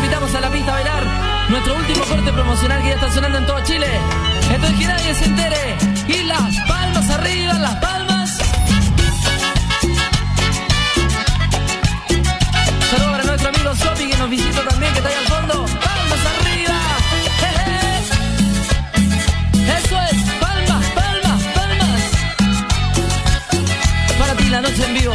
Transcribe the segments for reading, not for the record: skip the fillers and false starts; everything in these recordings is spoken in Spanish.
invitamos a la pista a bailar nuestro último corte promocional que ya está sonando en todo Chile. Entonces que nadie se entere. Y las palmas arriba, las palmas. Saludos para nuestro amigo Sopi que nos visita también, que está ahí al fondo. Palmas arriba. Eso es, palmas, palmas, palmas. Para ti la noche en vivo.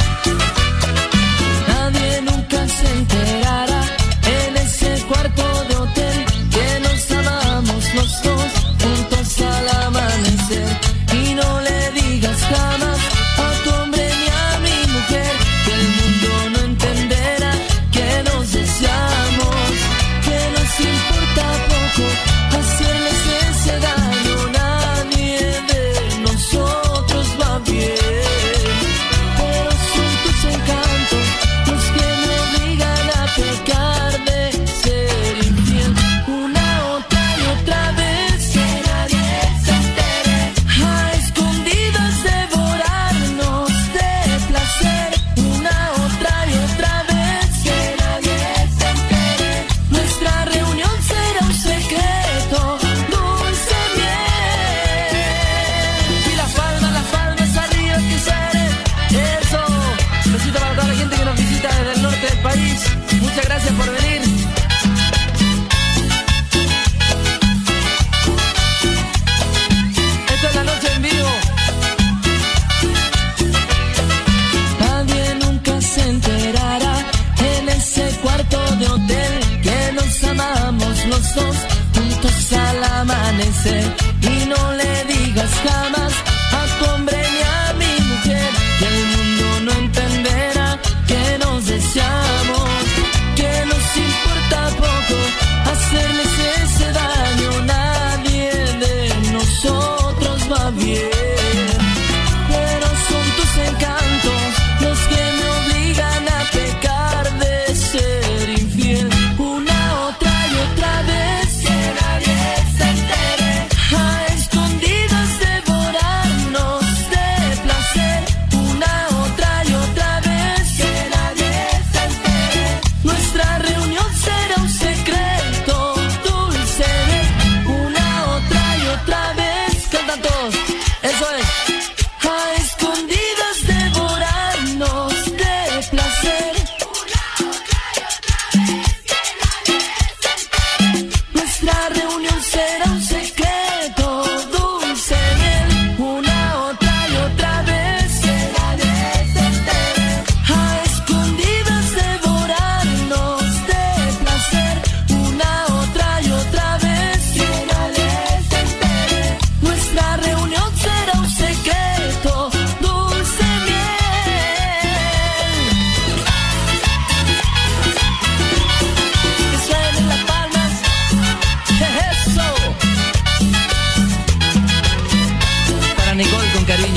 Nadie nunca se enterará en ese cuarto de hotel que nos amamos los dos juntos al amanecer. Y no le digas jamás a tu hombre ni a mi mujer que el mundo no entenderá que nos deseamos, que nos importa poco hacerles ese daño. Nadie de nosotros va bien, pero son tus encantos los que me obligan a pecar de ser infiel. Una, otra y otra vez, que nadie se entere, a escondidas devorarnos de placer. Una, otra y otra vez, que nadie se entere, nuestra reunión será un secreto, dulce miel. Y las palmas arriba que salen. Eso, besito para toda la gente que nos visita desde el norte del país. Muchas gracias por venir. Esto es la noche en vivo. Nadie nunca se enterará en ese cuarto de hotel que nos amamos los dos juntos al amanecer. Y no le digas jamás a tu hombre ni a mi mujer que el mundo no entenderá que nos deseamos, que nos importa poco hacerles ese daño. Nadie de nosotros va bien, pero son tus encantos los que me obligan a pecar de ser infiel. Una, otra y otra vez, que nadie se entere, a escondidas devorarnos de placer. Una, otra y otra vez, que nadie se entere, nuestra reunión será un secreto, dulce. Una, otra y otra vez, cantan todos, eso es. A escondidas devorarnos de placer. Nuestra reunión será un secreto, dulce miel. Una, otra y otra vez, que nadie se entere, a escondidas devorarnos de placer. Una, otra y otra vez, que nadie se entere, nuestra reunión será un secreto, dulce miel. Que suenen las palmas. Eso. Para Nicole con cariño.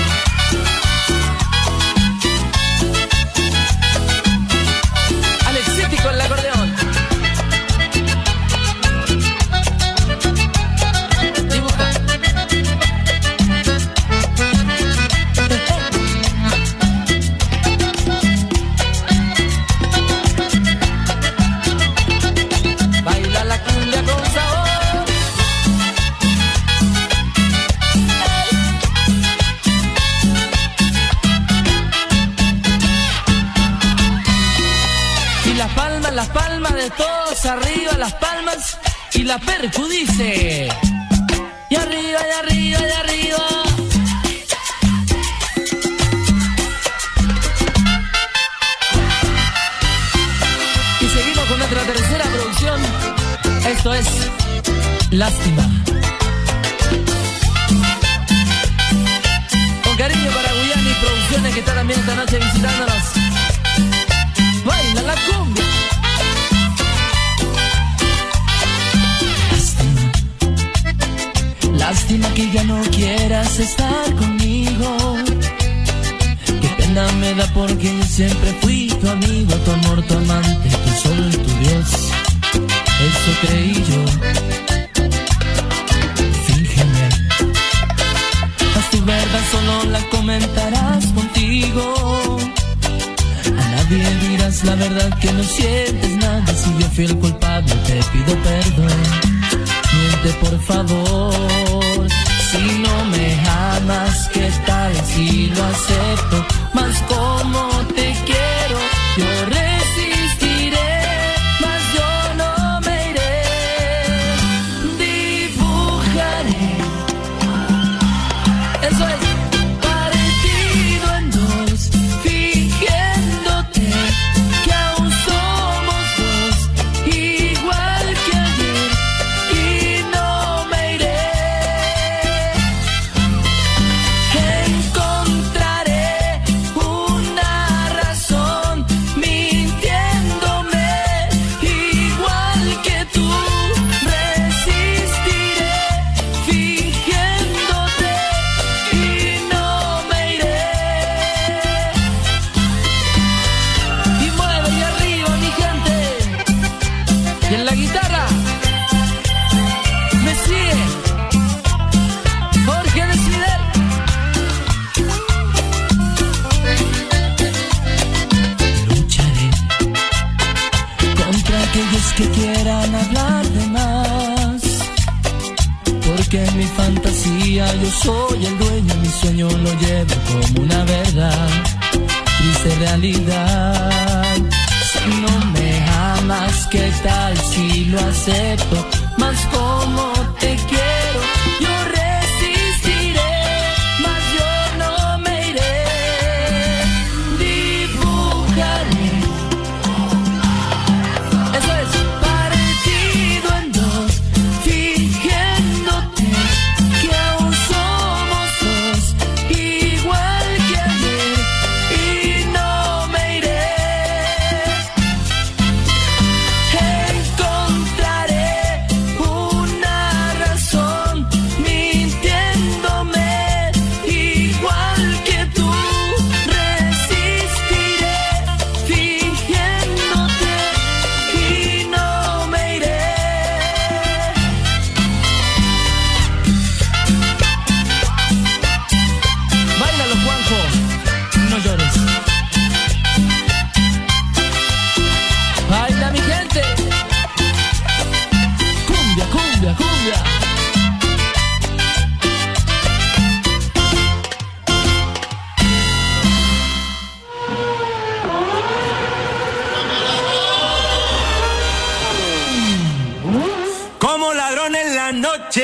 Alexiti con el acordeón. Dibuja. Baila la cumbia con sabor. Y las palmas de todos arriba, las palmas. Y la percu dice. Y arriba, y arriba, y arriba. Y seguimos con nuestra tercera producción. Esto es Lástima. Con cariño para Guyani Producciones, que está también esta noche visitándonos. Baila la cumbia. Lástima que ya no quieras estar conmigo. Qué pena me da porque yo siempre fui tu amigo, tu amor, tu amante, tu sol, tu Dios. Eso creí yo. Fíngeme. Haz tu verdad, solo la comentarás contigo. A nadie dirás dices la verdad que no sientes nada. Si yo fui el culpable te pido perdón. Miente por favor. Si no me amas, ¿qué tal si lo acepto? Mas como te quiero, yo resistiré, mas yo no me iré. Dibujaré, eso es, partido en dos, fingiéndote que aún somos dos, igual que ayer, y no me iré. Encontraré una razón mintiéndome, igual que tú. Resistiré fingiéndote y no me iré. Y mueve y arriba mi gente. Y en la guitarra me sigue Jorge Desidel. Lucharé contra aquellos que quieran hablar de más, porque en mi fantasía yo soy el dueño, mi sueño lo llevo como una verdad, triste realidad. Si no me amas, ¿qué tal si lo acepto? Mas como te quiero, yo resistiré, mas yo no me iré. Dibujaré, eso es, partido en dos, fingiéndote que aún somos dos, igual que ayer, y no me iré. Encontraré una razón mintiéndome, igual que tú. Resistiré fingiéndote y no me iré. Báilalo, Juanjo, no llores. Baila mi gente. Cumbia, cumbia, cumbia. Como ladrón en la noche,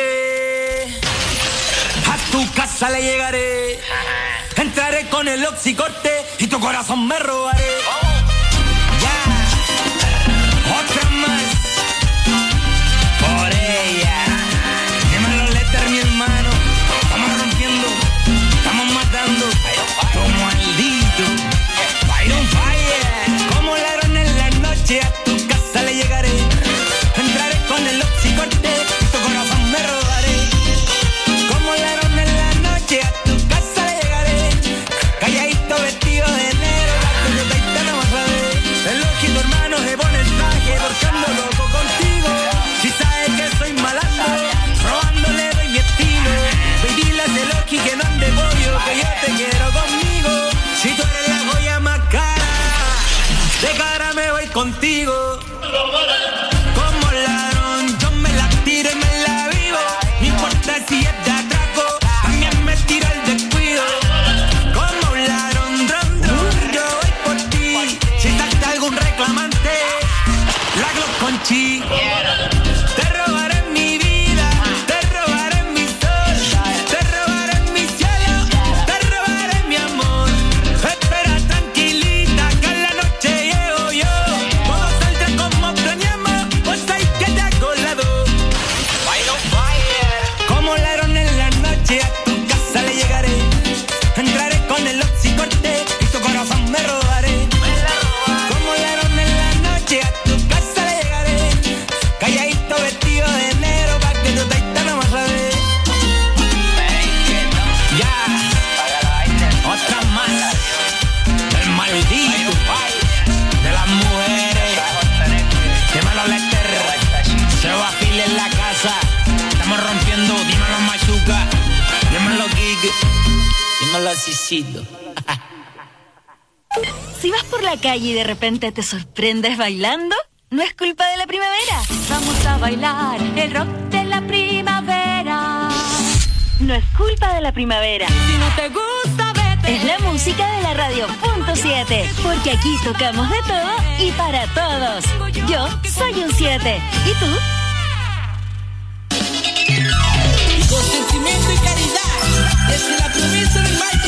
a tu casa le llegaré. Entraré con el oxicorte y tu corazón me robaré. Ya, otra más por ella. Dímelo, Lester, mi hermano. Estamos rompiendo, estamos matando. Como maldito, fire on fire. Como ladrón en la noche, a tu casa le llegaré. Entraré con el oxicorte y tu corazón me robaré. Como ladrón en la noche, a tu casa le llegaré. Calladito, vestido de negro, cuando te no vas a ver. El ojito hermano se pone el traje, torcando loco contigo. Si sabes que soy malandro, robándole doy mi estilo. Baby, la de Loki que no ande pollo, que yo te quiero conmigo. Si tú eres la joya más cara, de cara me voy contigo. Como ladrón, yo me la tiro y me la vivo. No importa si es de atraco, también me tiro el descuido. Como un ladrón, yo voy por ti. Si salta algún reclamante, la Glock con chi. Te robaré mi vida, te robaré mi sol, te robaré mi cielo, te robaré mi amor. Espera tranquilita que en la noche llego yo. Todo saldrá como planeamos, pues hay que te hago lado. Como ladrón en la noche, a tu casa le llegaré. Entraré con el oxicorte y tu corazón me robaré. Como ladrón en la noche, a tu casa le llegaré. Calladito, vestido de negro, pa' que tú te no vas a ver. Ya, otra más. El maldito de las mujeres. Dímelo, Lester. Se va a fila en la casa. Estamos rompiendo. Dímelo, Machuca. Dímelo, Gig. Dímelo, Cicito. Si vas por la calle y de repente te sorprendes bailando, no es culpa de la primavera. Vamos a bailar el rock de la primavera. No es culpa de la primavera. Si no te gusta, vete. Es la música de la radio .7, porque aquí tocamos de todo y para todos. Yo soy un 7. ¿Y tú? Con sentimiento y caridad, desde la provincia del Maipo.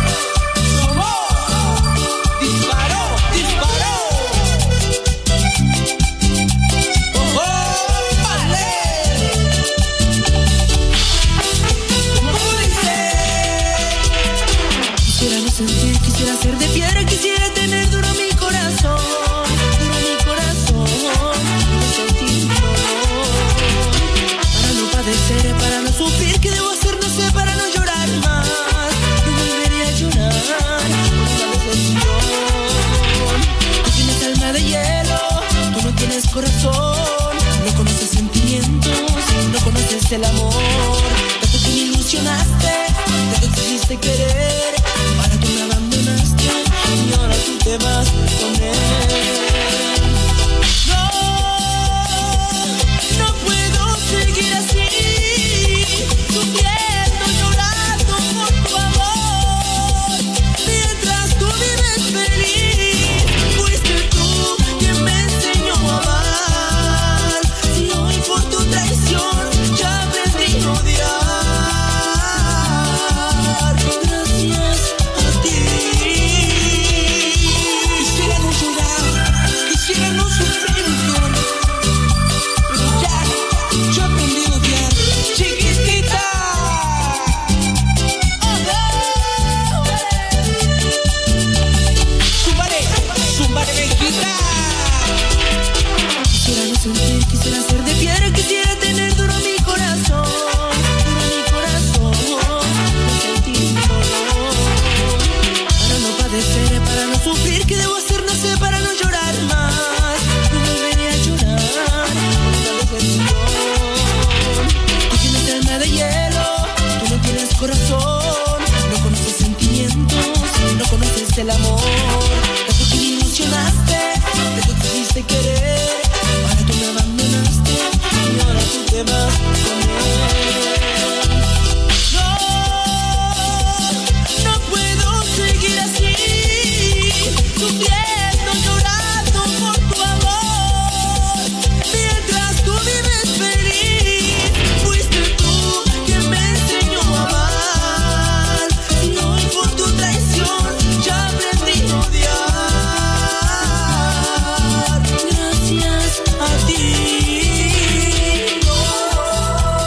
Quisiera ser de piedra, quisiera tener duro mi corazón, no sentir dolor, para no padecer, para no sufrir, ¿qué debo hacer? No sé, para no llorar más, no volvería a llorar por una decepción. Tú tienes alma de hielo, tú no tienes corazón, no conoces sentimientos, no conoces el amor, tanto que me ilusionaste, tanto que quisiste querer, para tú me abandonaste y ahora tú te vas con él. No puedo seguir así, sufriendo, llorando por tu amor, mientras tú vives feliz. Fuiste tú quien me enseñó a amar, y hoy por tu traición ya aprendí a odiar. Gracias a ti. Quisiera no llorar, quisiera no sufrir, pero ya yo aprendí a odiar. Chiquitita. Súbale, Benjita. Quisiera no sentir, quisiera ser de piedra, quisiera tener duro mi corazón, no sentir dolor, para no padecer, para no sufrir, ¿qué debo hacer? No sé, para no llorar más, no volveré a llorar por una decepción. Tú tienes alma de hielo, tú no tienes corazón, no conoces sentimientos, no conoces el amor, tanto que me ilusionaste, tanto que quisiste querer, ahora tú me abandonaste y ahora tú te vas con él. No puedo seguir así, sufriendo, llorando por tu amor, mientras tú vives feliz. Fuiste tú quien me enseñó a amar, y hoy por tu traición ya aprendí a odiar. Gracias a ti.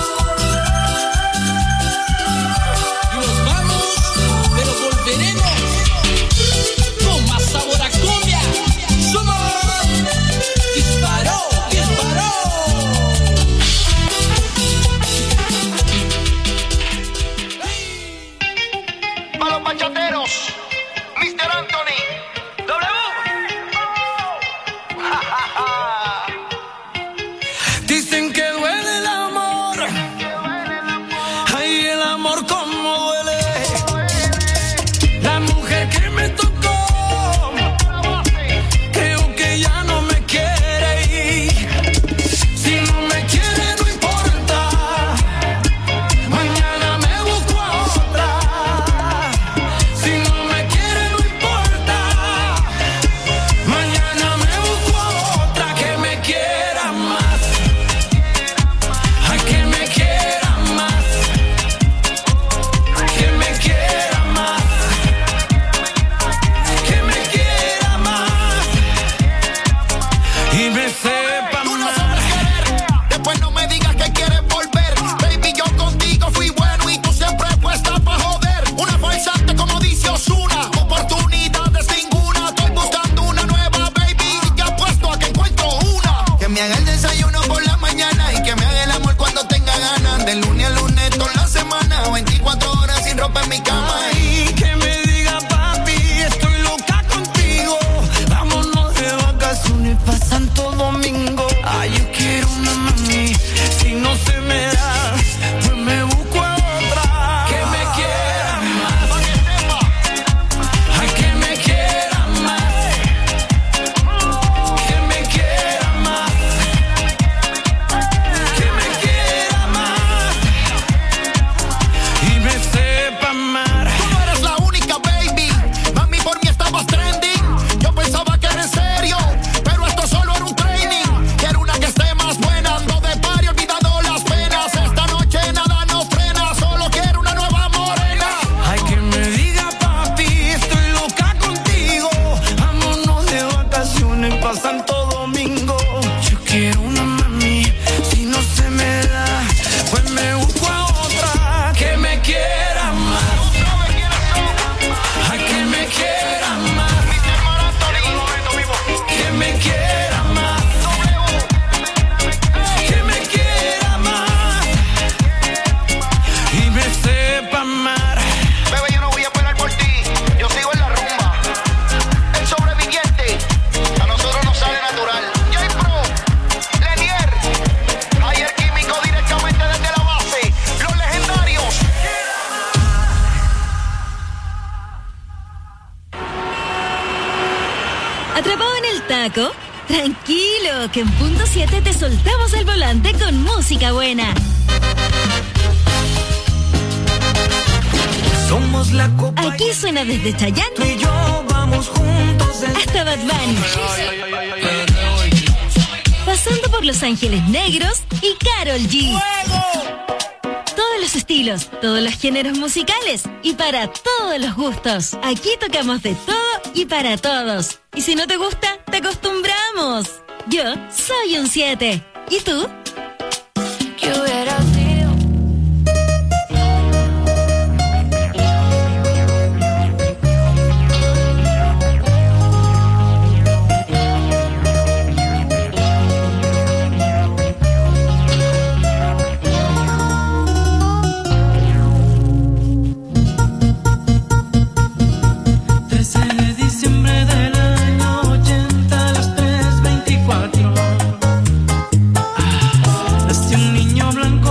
¿Atrapado en el taco? Tranquilo, que en punto 7 te soltamos el volante con música buena. Somos la copa. Aquí suena desde Chayanne Tú y yo vamos juntos hasta Bad Bunny. Pasando por Los Ángeles Negros y Karol G. Todos los estilos, todos los géneros musicales y para todos los gustos. Aquí tocamos de todo y para todos. Y si no te gusta, te acostumbramos. Yo soy un 7. ¿Y tú? ¿Qué hubiera sido? Nació un niño blanco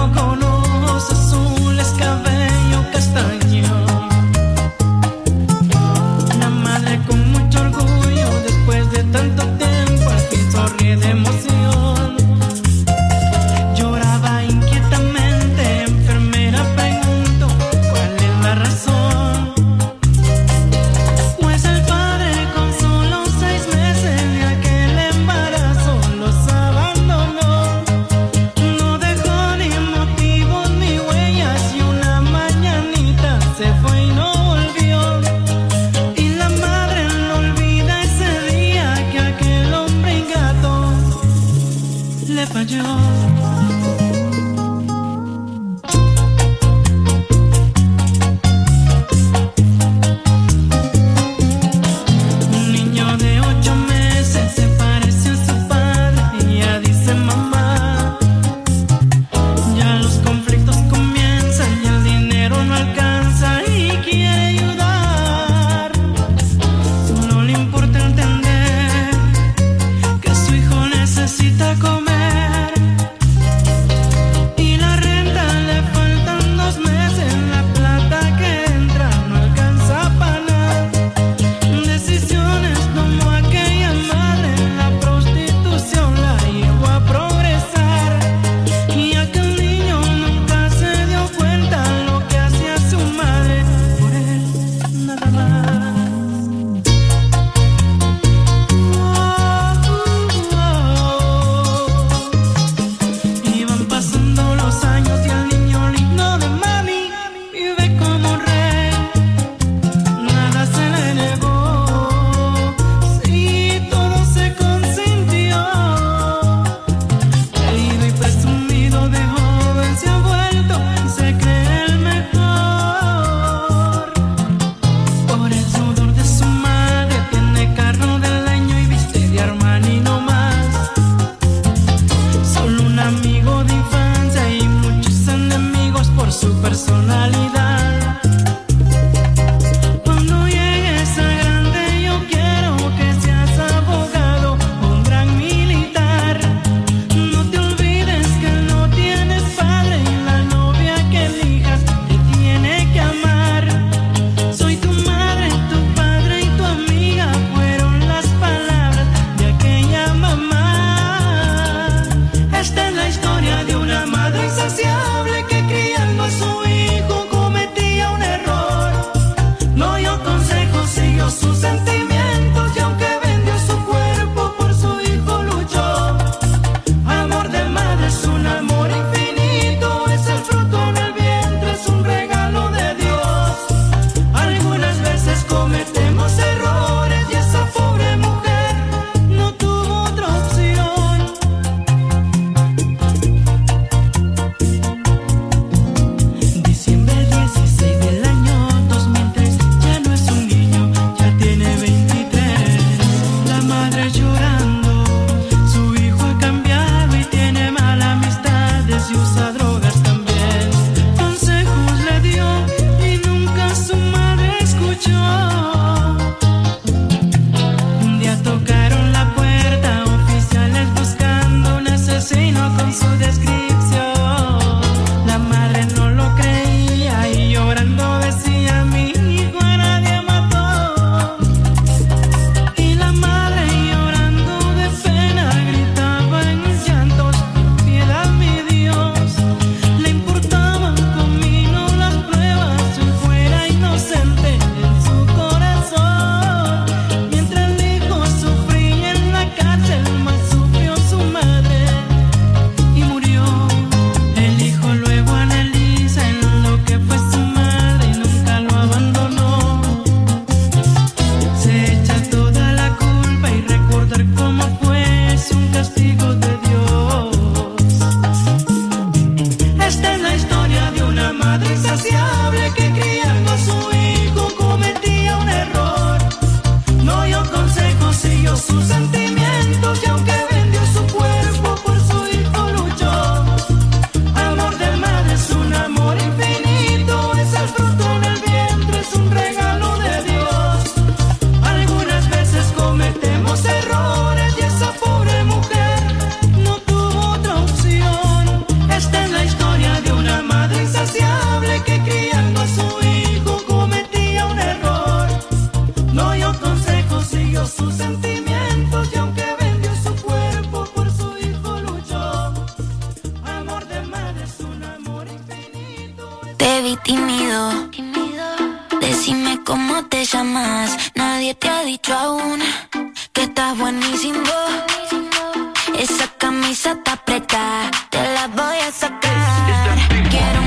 sus sentimientos y aunque vendió su cuerpo por su hijo luchó. Amor de madre es un amor infinito, es el fruto en el vientre, es un regalo de Dios. Algunas veces cometemos errores y esa pobre mujer no tuvo otra opción. Esta es la historia de una madre insaciable que criando a su hijo cometía un error. No dio consejos, siguió sus sentimientos y aunque vendió su cuerpo por su hijo luchó. Amor de madre es un amor infinito. Te vi tímido, decime cómo te llamas. Nadie te ha dicho aún que estás buenísimo. Esa camisa está apretada, te la voy a sacar. Quiero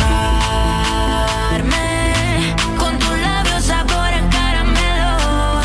mojarme con tus labios sabor a caramelo.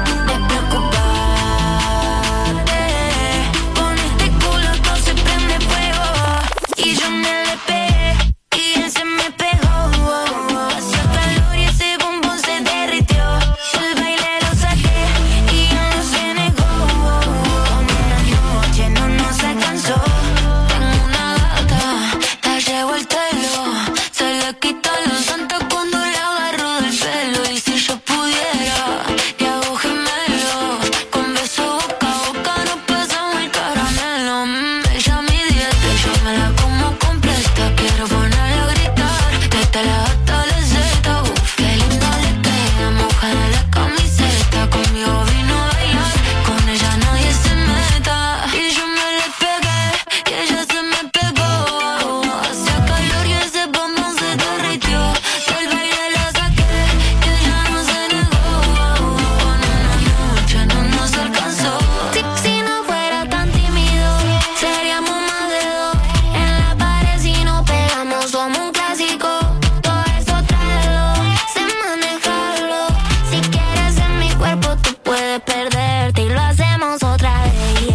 Despreocuparte, con este culo todo se prende fuego. Y yo me le pegué y él se me pegó. Hacía calor y ese bombón se derritió. El baile lo saqué y él no se negó. Con una noche no nos alcanzó. Tengo una gata, te llevo el telo. Se le quita los santos cuando le agarro del pelo. Y si yo pudiera, te hago gemelo. Con beso boca a boca nos pasamos el caramelo. Ella mi dieta y yo me la como completa. Quiero ponerla a gritar, desde la hasta la zeta. Uf, qué lindo le queda, mojada la camiseta. Conmigo vino a bailar, con ella nadie se meta. Y yo me le pegué y ella se me pegó. Hacía calor y ese bombón se derritió. Del baile la saqué y ella no se negó. Con una noche no nos alcanzó. Si no fuera tan tímido, seríamos más de dos. En la pared si nos pegamos somos un clásico. Todo eso tráelo, sé manejarlo. Si quieres en mi cuerpo tú puedes perderte y lo hacemos otra vez.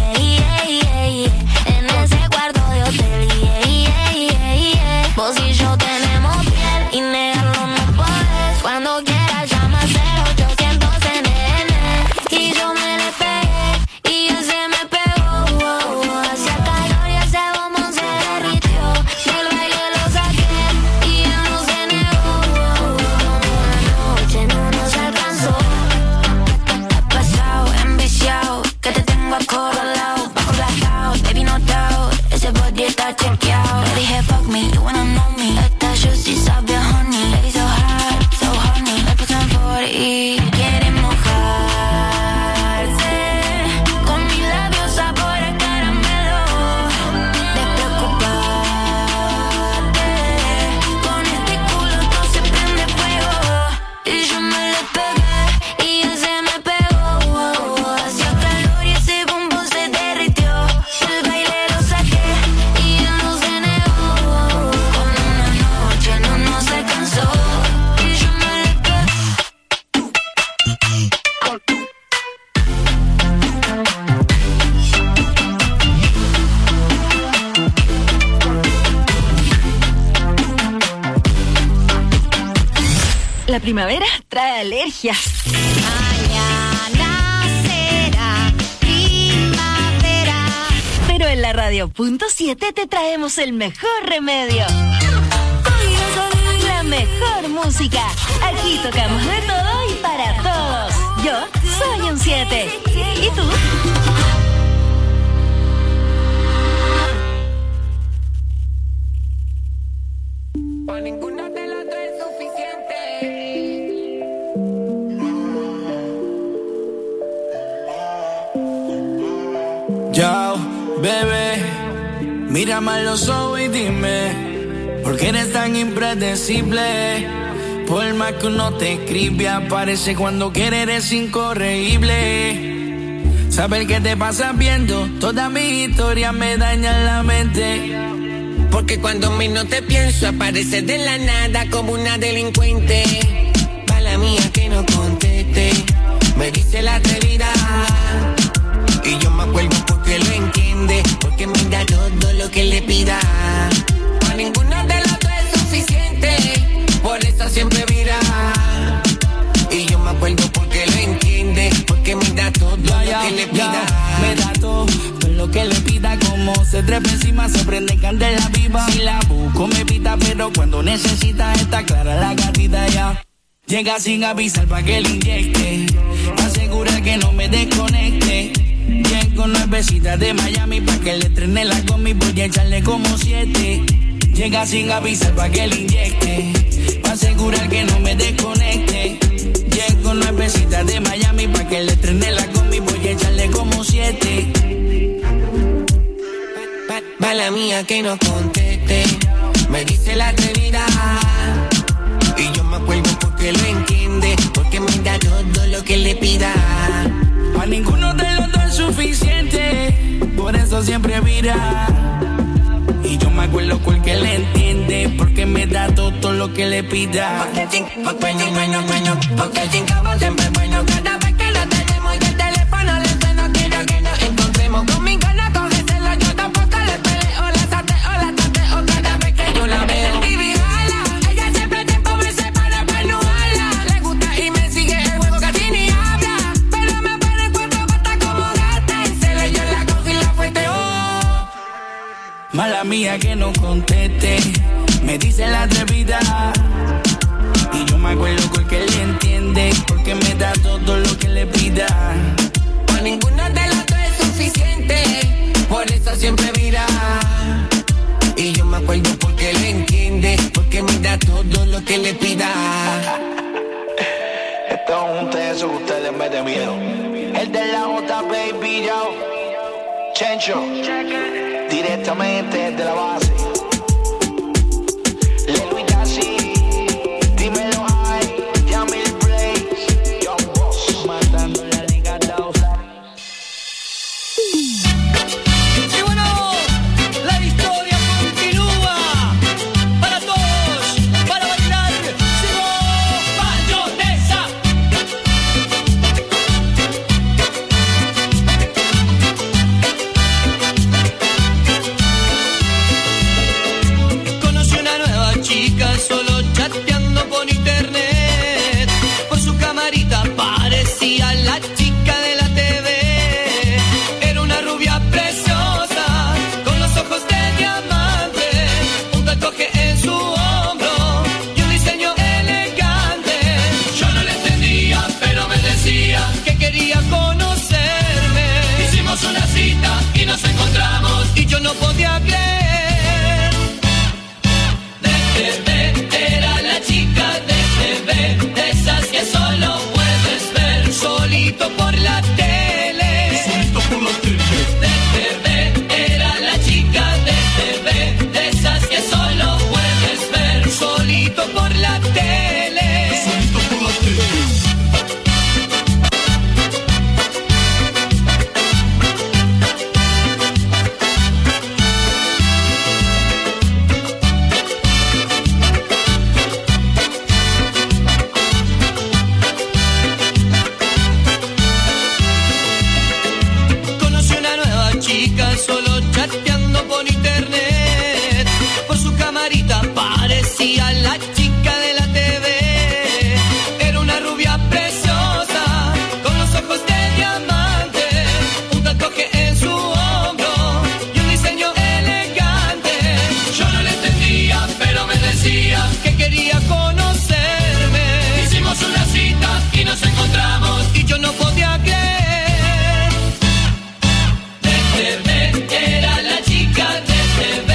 En ese cuarto de hotel. Vos y yo tenemos piel y negarlo no podés. Cuando quieras llama 0800 NN. Y yo me le pegué y él se me pegó. Hacía calor y ese bombón se derritió. Del baile lo saqué y él no se negó. Una noche no nos alcanzó. Pasado, enviciado, que te tengo acorralado. Bajo blackout, baby no doubt. Ese body está chequeado. Le dije fuck me, you wanna know me. Esta juicy sabe a honey. Lady so hot, so honey. Le puse en 40. Quiere mojarse con mis labios sabor a caramelo. Despreocuparte, con este culo todo se prende fuego. Y yo me le pegué y él se me pegó. Hacía calor y ese bombón se derritió. El baile lo saqué y él no se negó. Con una noche no nos alcanzó. Y yo me le pegué. La primavera trae alergias. Mañana será primavera. Pero en la radio.7 te traemos el mejor remedio. La mejor música. Aquí tocamos de todo y para todos. Yo soy un 7. ¿Y tú? Por ninguna de las tres es suficiente. Yo, bebé, mírame a los ojos y dime, ¿por qué eres tan impredecible? Por más que uno te escribe, aparece cuando quiere, eres incorregible. Saber qué te pasa viendo toda mi historia me daña la mente. Porque cuando menos te pienso, apareces de la nada como una delincuente. Mala mía que no conteste, me dice la realidad. Y yo me acuerdo porque lo entiende, porque me da todo lo que le pida. Para ninguna de las dos es suficiente, por eso siempre mira. Y yo me acuerdo porque lo entiende, porque me da todo lo que le pida. Me da todo lo que le pida, como se trepa encima, se prende candela viva. Si la busco me pita, pero cuando necesita está clara la gatita ya. Llega sin avisar pa' que le inyecte, asegura que no me desconecte. Llego nuevecita de Miami pa' que le estrene la combi, voy a echarle como 7. Llega sin avisar pa' que le inyecte, pa' asegurar que no me desconecte. Llego nuevecita de Miami pa' que le estrene la combi, voy a echarle como 7. Mala mía que no conteste, me dice la atrevida. Y yo me acuerdo porque lo entiende, porque me da todo lo que le pida. A ninguno de los dos es suficiente, por eso siempre vira. Y yo me acuerdo porque le entiende, porque me da todo lo que le pida. Porque el chincabo siempre es bueno. Cada vez que lo tenemos y el teléfono le suena, quiero que nos encontremos. Con mi gana cógeselo, yo tampoco le peleo. La tateo cada vez que yo la veo. Baby, jala, ella siempre tiempo me separa para no hablar. Le gusta y me sigue el juego, casi ni habla. Pero me pone cuatro patas como gata. En celo yo la cojo y la fueteo. Mala mía que no conteste, me dice la atrevida. Y yo me acuerdo porque le entiende, porque me da todo lo que le pida. Pa' ninguno de los dos es suficiente, por eso siempre vira. Y yo me acuerdo porque le entiende, porque me da todo lo que le pida. Esto es un teso que ustedes meten miedo. El de la J, baby, yo. Chencho, directamente desde la base. Lelo y Casi, dímelo ahí, Yamil Blaze, Young Boss, matando la liga Dausa. Y bueno, la historia continúa. Para todos, para bailar, sigo mayonesa. Conocí una nueva chica solo chateando por internet. Por su camarita parecía la chica de la TV. Era una rubia preciosa, con los ojos de diamante, un tatuaje en su hombro y un diseño elegante. Yo no le entendía, pero me decía que quería conocerme. Hicimos una cita y nos encontramos y yo no podía creer. De TV era la chica de TV, de esas que solo puedes ver solito por la tele. Solito por la tele. De TV era la chica de TV, de esas que solo puedes ver solito por la tele. Solito por la tele. Conocí una nueva chica solo chateando por internet. Por su camarita parecía la chica de la TV. Era una rubia preciosa, con los ojos de diamante, un tatuaje en su hombro y un diseño elegante. Yo no le entendía, pero me decía que quería conocerme. Hicimos una cita y nos encontramos y yo no podía creer. De TV era la chica de TV.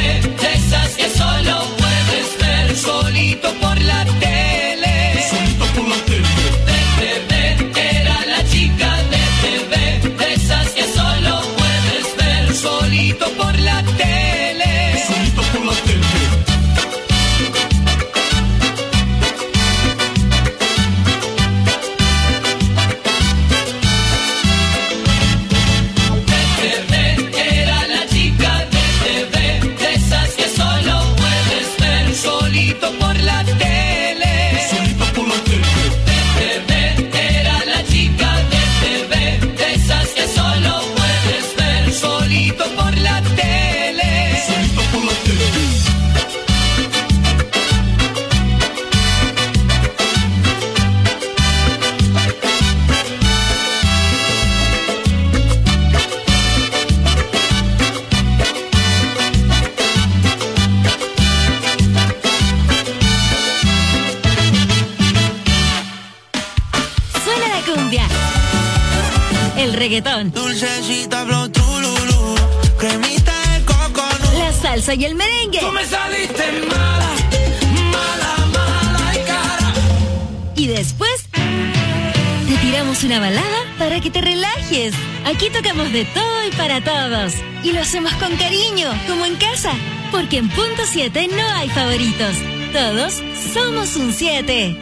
reggaetón. Dulcecita, flow, trululú, cremita de coconut. La salsa y el merengue. Tú me saliste mala, mala, mala y cara. Y después te tiramos una balada para que te relajes. Aquí tocamos de todo y para todos. Y lo hacemos con cariño, como en casa. Porque en Punto 7 no hay favoritos. Todos somos un 7.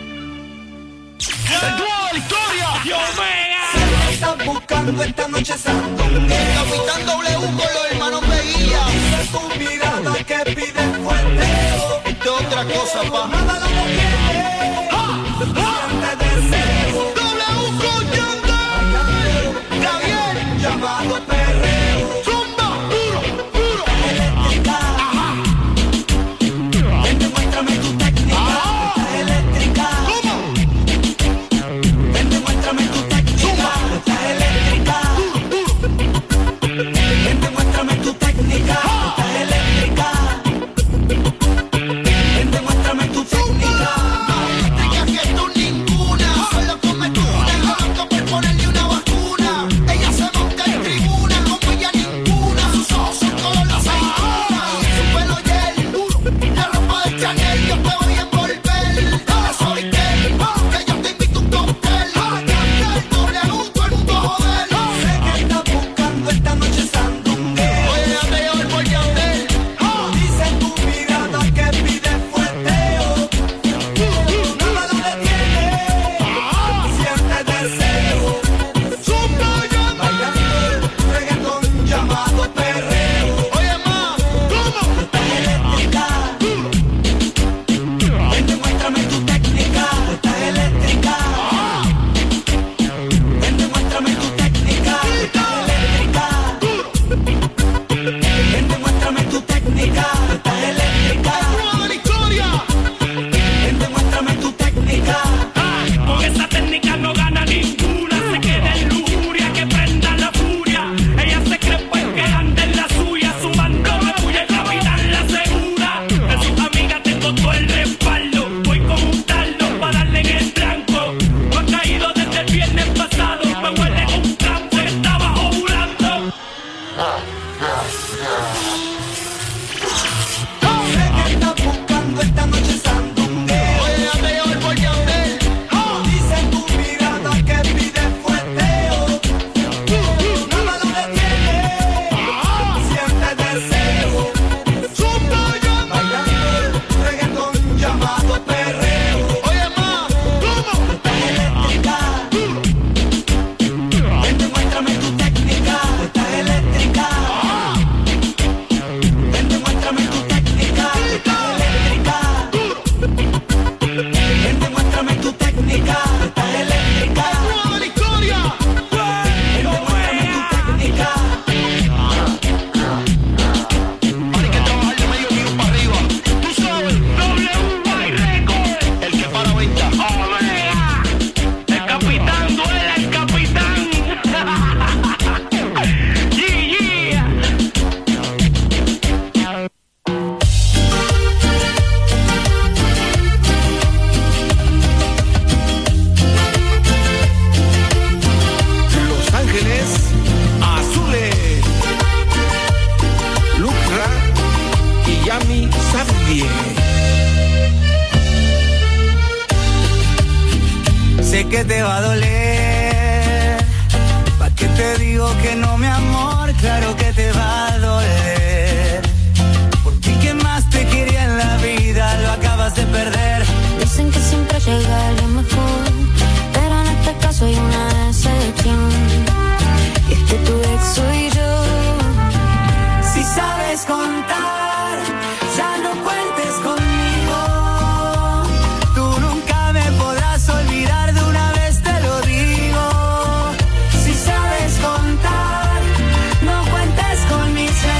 ¡La historia! ¡Dios mío! Están buscando esta noche sandungue. Capitán W con los hermanos Veguilla. Dice tu mirada que pide fuerte. De otra cosa, pa. Nada lo detiene. Siente deseo. W con Yandel. Gabriel, llamado perreo. Zumba, duro, duro. Eléctrica. Ajá. Ven, demuéstrame tu técnica. Estás eléctrica. ¿Cómo? Ven, demuéstrame tu técnica. Estás eléctrica. Ven, demuéstrame tu técnica. Estás eléctrica. Ven, demuéstrame tu técnica. Eléctrica que tú ninguna. Solo come tuna. Loco por ponerle una vacuna. Ella se monta en tribuna. Como ella ninguna. Sus ojos son color la aceituna. Su pelo gel. La ropa de Chanel. Yo te voy a envolver. Ahora soy que yo te invito a un cóctel. Candel, W, todo el mundo joder. Sé que estás buscando esta noche sandungue. Oye, ya te llevo el Yandel. Dice tu mirada que pide fuerteo. Nada lo detiene. Siente deseo. Zumba, bailando el reggaetón llamado perreo. Oye, ma, ¿cómo? Estás eléctrica. Ven, demuéstrame tu técnica. Estás eléctrica. Ven, demuéstrame tu técnica. Estás eléctrica. Ven, demuéstrame tu técnica. Estás eléctrica. ¡Nueva victoria! Ven, demuéstrame tu técnica. Con esa técnica no gana ninguna. Se queda en lujuria, que prenda la furia. Ella se cree pues que anda en la suya. Sumando me puya el capitán la segura. De sus amigas tengo todo el respaldo. Voy con un taldo para darle en el blanco. No ha caído desde el viernes pasado. Me huele un campo, estaba ovulando. Sé que estás buscando esta noche sandungue. Oye, ya te llevo el Yandel. Dice tu mirada que pide fuerteo. Nada lo detiene. Siente deseo. Zumba, bailando el reggaetón llamado perreo. Oye, ma, ¿cómo? Estás eléctrica. Ven, demuéstrame tu técnica. Estás eléctrica. Ven, demuéstrame tu técnica. Estás eléctrica. Ven, demuéstrame tu técnica. Estás eléctrica. ¡Nueva victoria! Ven, demuéstrame tu técnica. Hay que trabajar de medio tiro para arriba. Tú sabes, W Record, el que para venta. El capitán duele al capitán. Yeah. Los Ángeles Azules. Lucra y Yami Xavier. Sé que te va a doler. ¿Pa' qué te digo que no, mi amor? Claro que te va a doler. Porque quien más te quería en la vida lo acabas de perder. Dicen que siempre llega lo mejor, pero en este caso hay una excepción. Y es que tu ex soy yo. Si sabes contar, ya no cuentes conmigo. Tú nunca me podrás olvidar, de una vez te lo digo. Si sabes contar, no cuentes con mis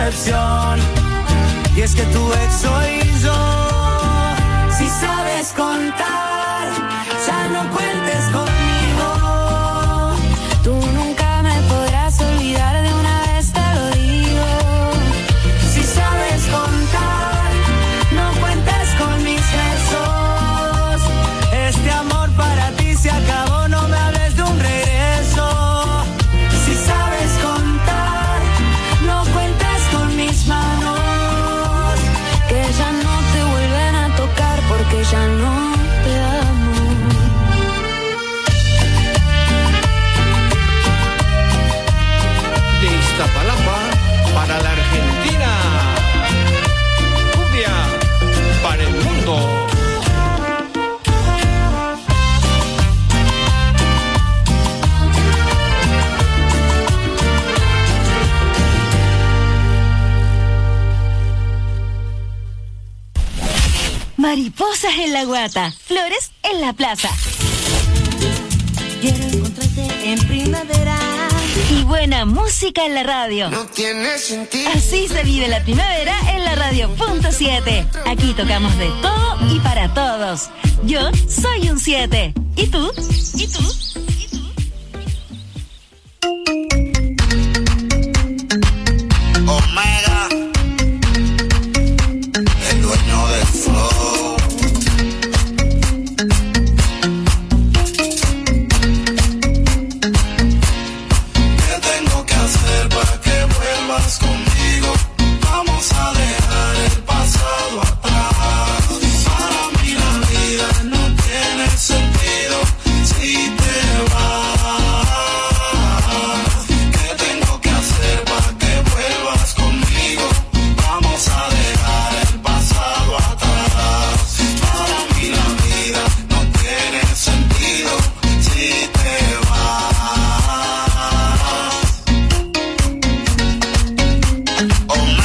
decepción. Y es que tu ex soy yo. Si sabes contar, ya no cuentes conmigo. Tú nunca me podrás olvidar, de una vez te lo digo. Si sabes contar, no cuentes con mis besos. Este amor para ti se acabó, no me hables de un regreso. Si sabes contar, no cuentes con mis manos, Que ya no te vuelven a tocar porque ya no te amo. De Iztapalapa para la Argentina. Cumbia para el mundo. Mariposas en la guata, flores en la plaza. Quiero encontrarte en primavera. Y buena música en la radio. No tiene sentido. Así se vive la primavera en la radio.7. Aquí tocamos de todo y para todos. Yo soy un 7. ¿Y tú? ¿Y tú? Omega, el dueño del flow. ¿Qué tengo que hacer para que vuelvas conmigo? Vamos a dejar el pasado atrás. Para mí la vida no tiene sentido si te vas. ¿Qué tengo que hacer para que vuelvas conmigo? Vamos a dejar el pasado atrás. Para mí la vida no tiene sentido si te vas.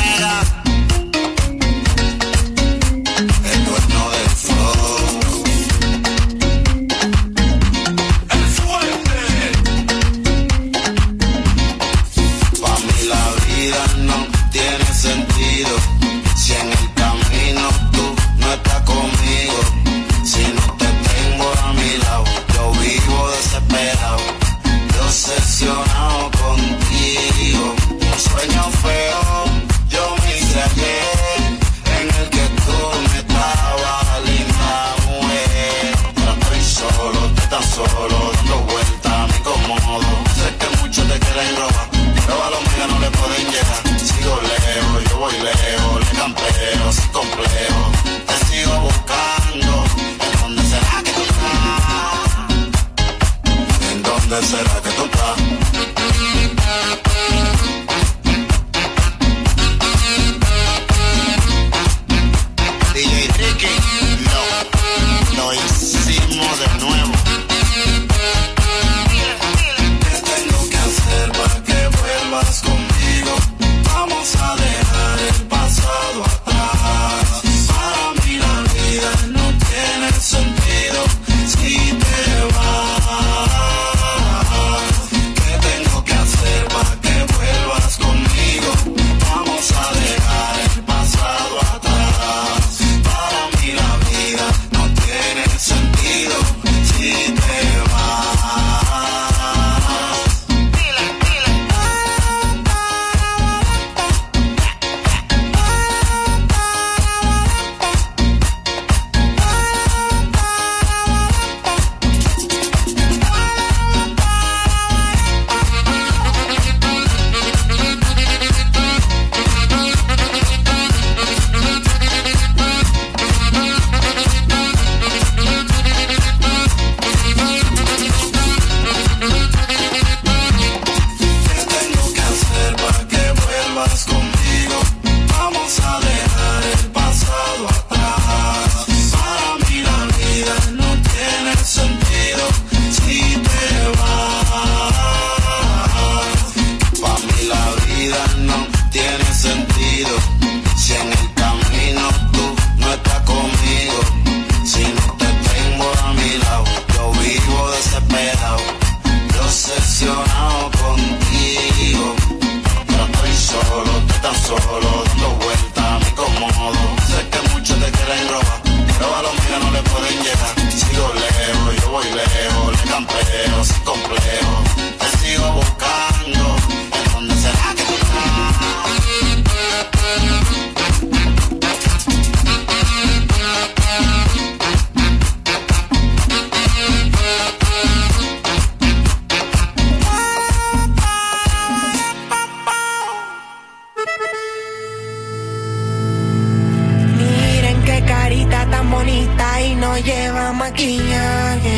maquillaje.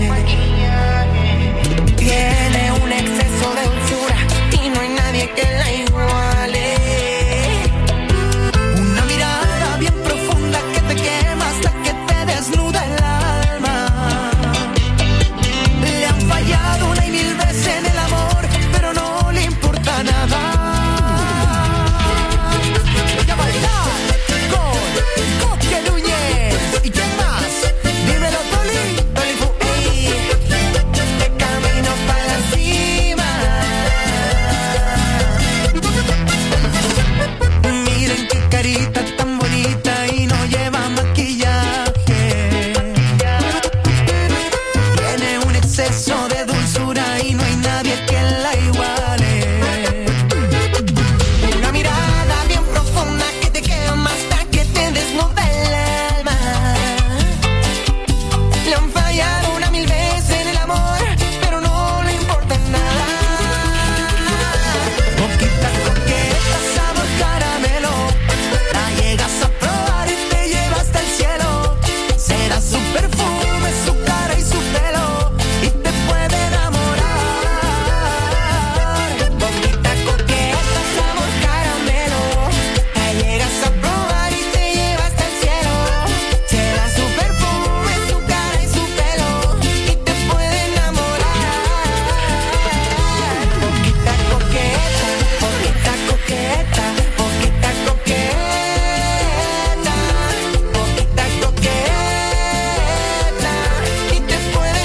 Tiene un exceso de dulzura y no hay nadie que la iguale. Una mirada bien profunda que te quema hasta que te desnuda el alma. Le han fallado una y mil veces en el amor, pero no le importa nada. Ella baila con Coque Núñez. ¿Y quién más? Dímelo, Toli. Toli Fu, ey. De camino para la cima. Miren qué carita tan bonita y no lleva maquillaje. Tiene un exceso de dulzura y no hay nadie que la iguale. Una mirada bien profunda que te quema hasta que te desnuda el alma. Le han fallado una mil veces en el amor, pero no le importa nada. Poquita coqueta, sabor caramelo. La llegas a probar y te lleva hasta el cielo. Será su perfume, su cara y su pelo, y te puede enamorar. Poquita coqueta, sabor caramelo. La llegas a probar y te lleva hasta el cielo. Será su perfume, su cara y su pelo, y te puede enamorar. Poquita coqueta, poquita coqueta, poquita coqueta, poquita coqueta, y te puede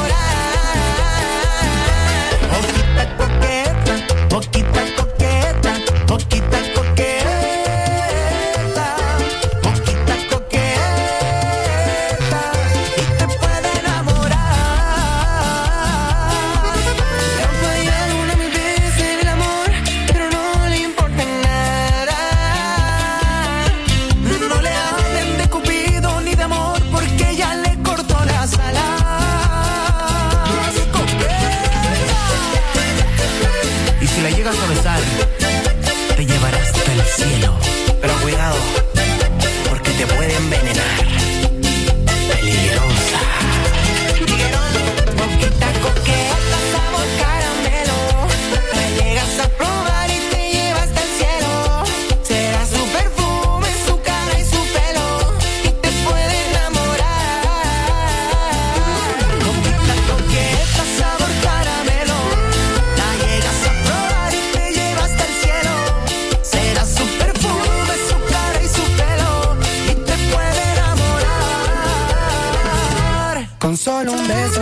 enamorar. Poquita coqueta, poquita coqueta, poquita coqueta, poquita coqueta, y te puede enamorar. Le han fallado una mil veces en el amor, pero no le importa nada. No le hablen de Cupido ni de amor, porque ya le cortó las alas. Y si la llegas a besar, te llevará hasta el cielo. Pero cuidado, porque te puede envenenar. Peligrosa. Poquita coqueta, sabor caramelo. La llegas a probar y te lleva hasta el cielo. Será su perfume, su cara y su pelo, y te puede enamorar. Poquita coqueta, sabor caramelo. La llegas a probar y te lleva hasta el cielo. Será su perfume, su cara y su pelo, y te puede enamorar. Con solo un beso.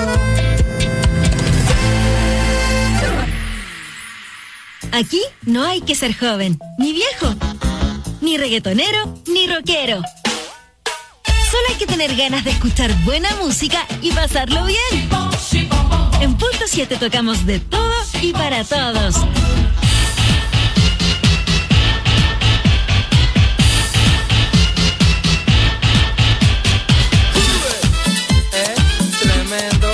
Aquí no hay que ser joven, ni viejo, ni reggaetonero, ni rockero. Solo hay que tener ganas de escuchar buena música y pasarlo bien. En Punto 7 tocamos de todo y para todos. Tremendo,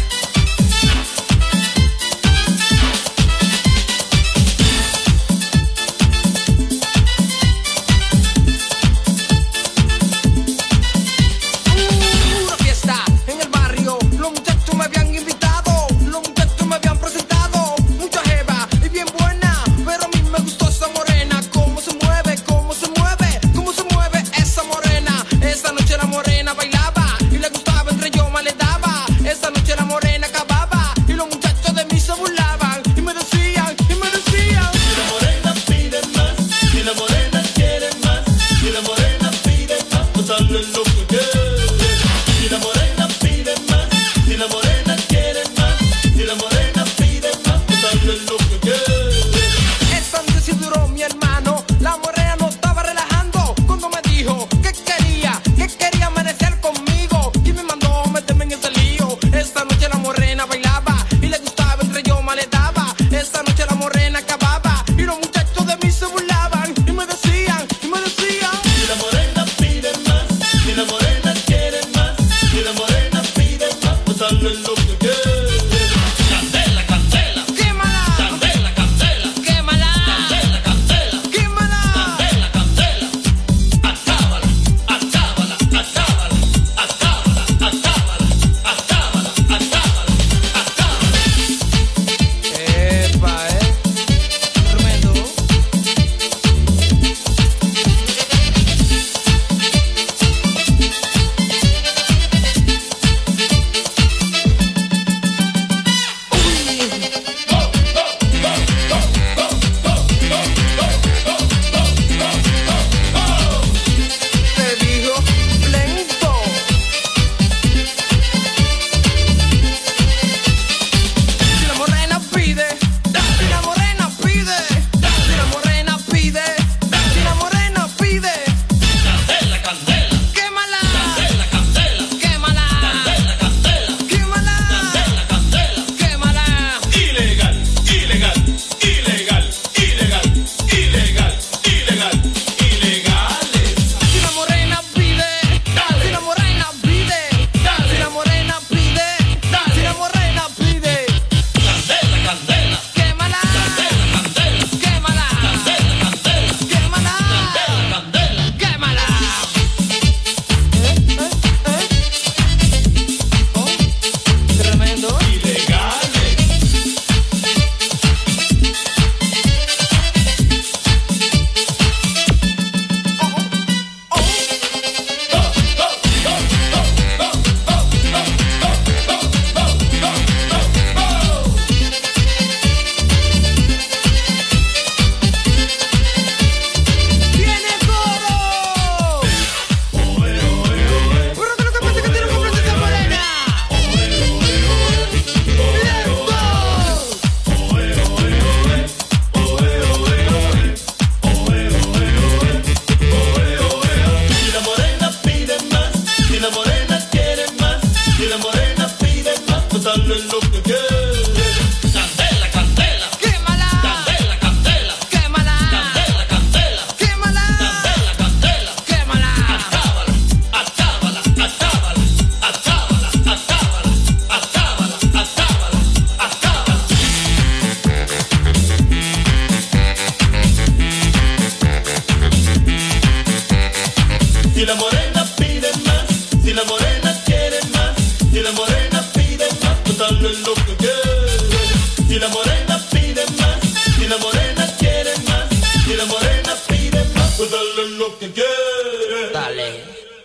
Una fiesta en el barrio, los muchachos me habían invitado, los muchachos me habían presentado, mucha jeva y bien buena, pero a mí me gustó esa morena, cómo se mueve, cómo se mueve, cómo se mueve esa morena. Esa noche la morena bailaba y le gustaba, entre yo me le daba. Esa noche la morena acababa y los muchachos de mí se burlaban y me decían, y me decían. Si la morena pide más, si la morena quiere más, si la morena pide más, pues dale lo que quiere. Si la morena pide más, si la morena quiere más, si la morena pide más, pues dale lo que quiere. Esa noche sí duró mi hermano, la morena no estaba relajando cuando me dijo que quería amanecer conmigo y me mandó meterme en ese lío. Esa noche la morena bailaba y le gustaba, entre yo me le daba. Esa noche la morena acababa y los muchachos de mí se burlaban y me decían, y me decían. Si la morena pide más, si la morena quiere más, si la morena pide más, pues dale lo que quiere. Candela, candela, Quémala, candela, candela, quémala, candela, candela, quémala. candela, candela. Acábala, acábala, acábala, acábala, acábala. Si la morena quiere más, si la morena pide más, pues dale lo que quiere. Dale.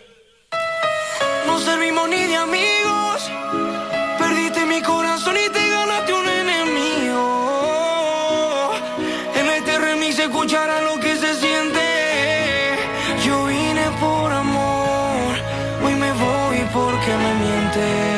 No servimos ni de amigos, perdiste mi corazón y te ganaste un enemigo. En este remix se escuchará lo que se siente. Yo vine por amor, hoy me voy porque me miente.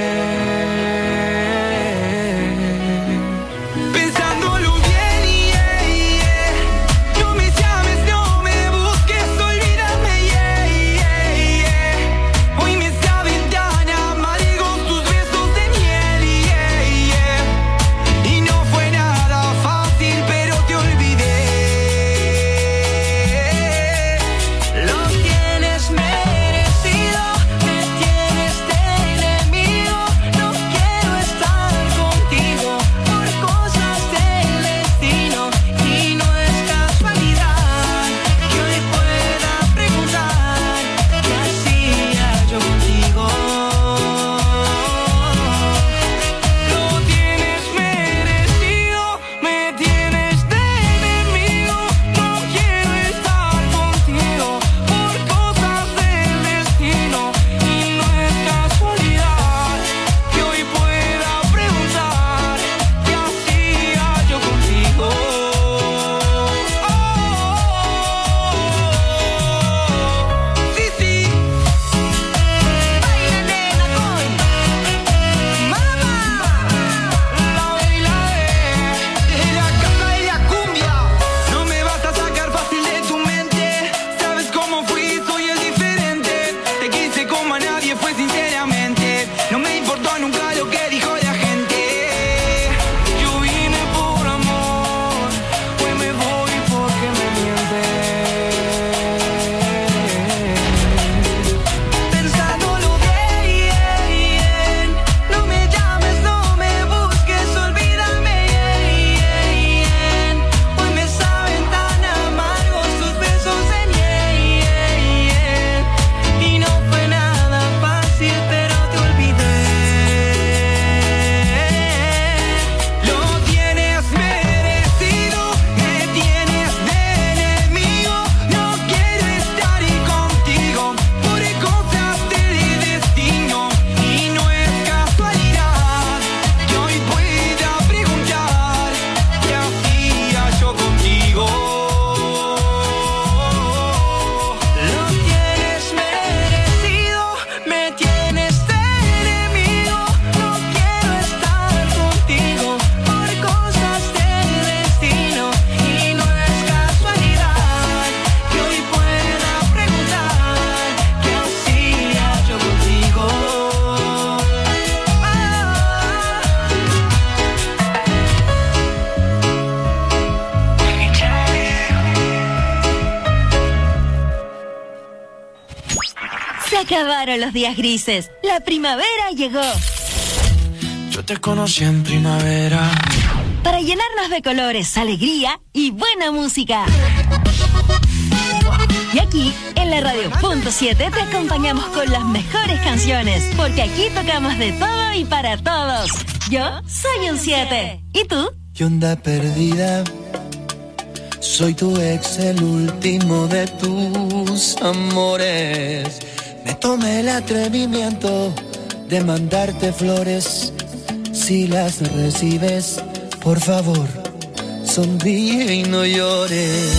Acabaron los días grises. La primavera llegó. Yo te conocí en primavera. Para llenarnos de colores, alegría y buena música. Y aquí, en la Radio.7, te acompañamos con las mejores canciones. Porque aquí tocamos de todo y para todos. Yo soy un 7. ¿Y tú? ¿Qué onda perdida? Soy tu ex, el último de tus amores. Me tomé el atrevimiento de mandarte flores. Si las recibes, por favor, sonríe y no llores.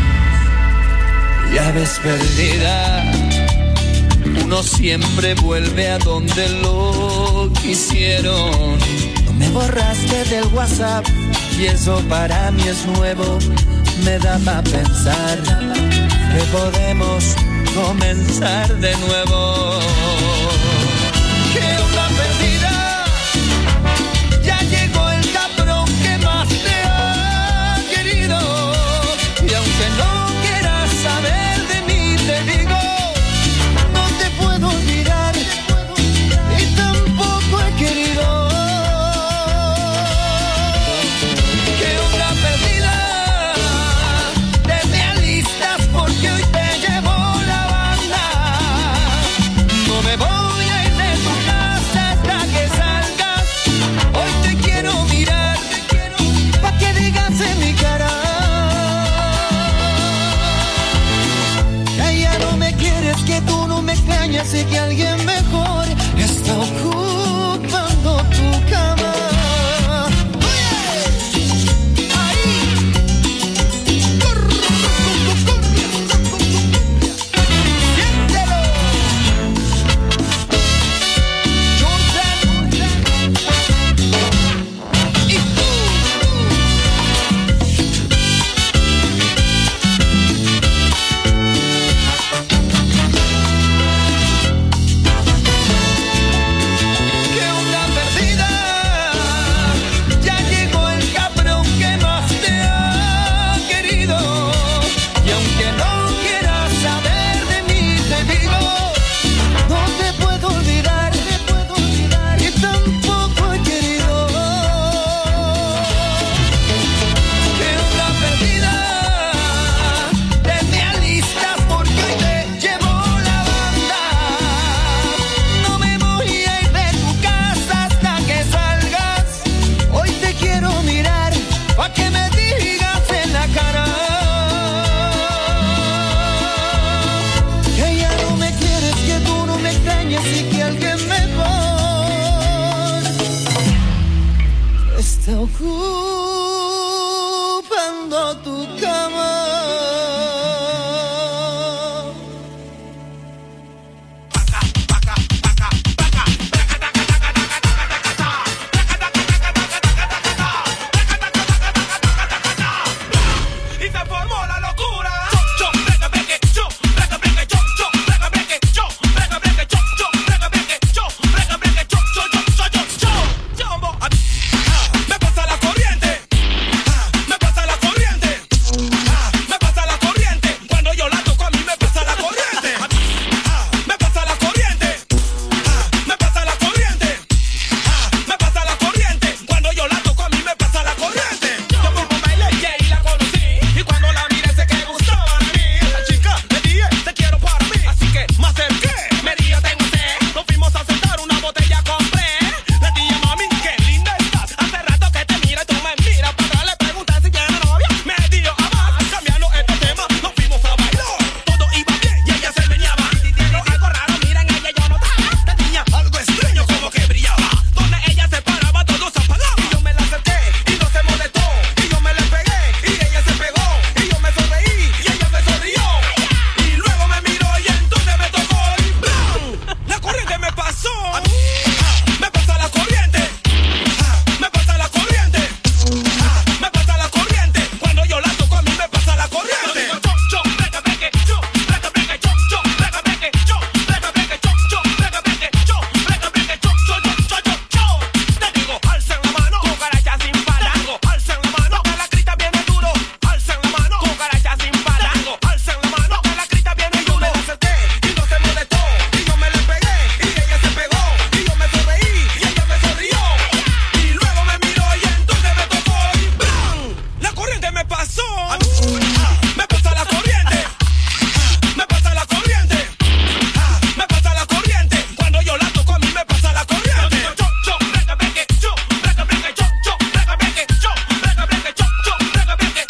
Ya ves perdida, uno siempre vuelve a donde lo quisieron. No me borraste del WhatsApp y eso para mí es nuevo. Me da pa' pensar que podemos comenzar de nuevo. ¿Qué onda perdida? Ya llegó el cabrón que más te ha querido. Y aunque no quieras saber de mí, te digo, no te puedo olvidar y tampoco he querido. ¿Qué onda perdida? Te me alistas porque hoy te llevo la banda. No me voy parece que alguien mejor está ocupando tu cama. Está ocurriendo.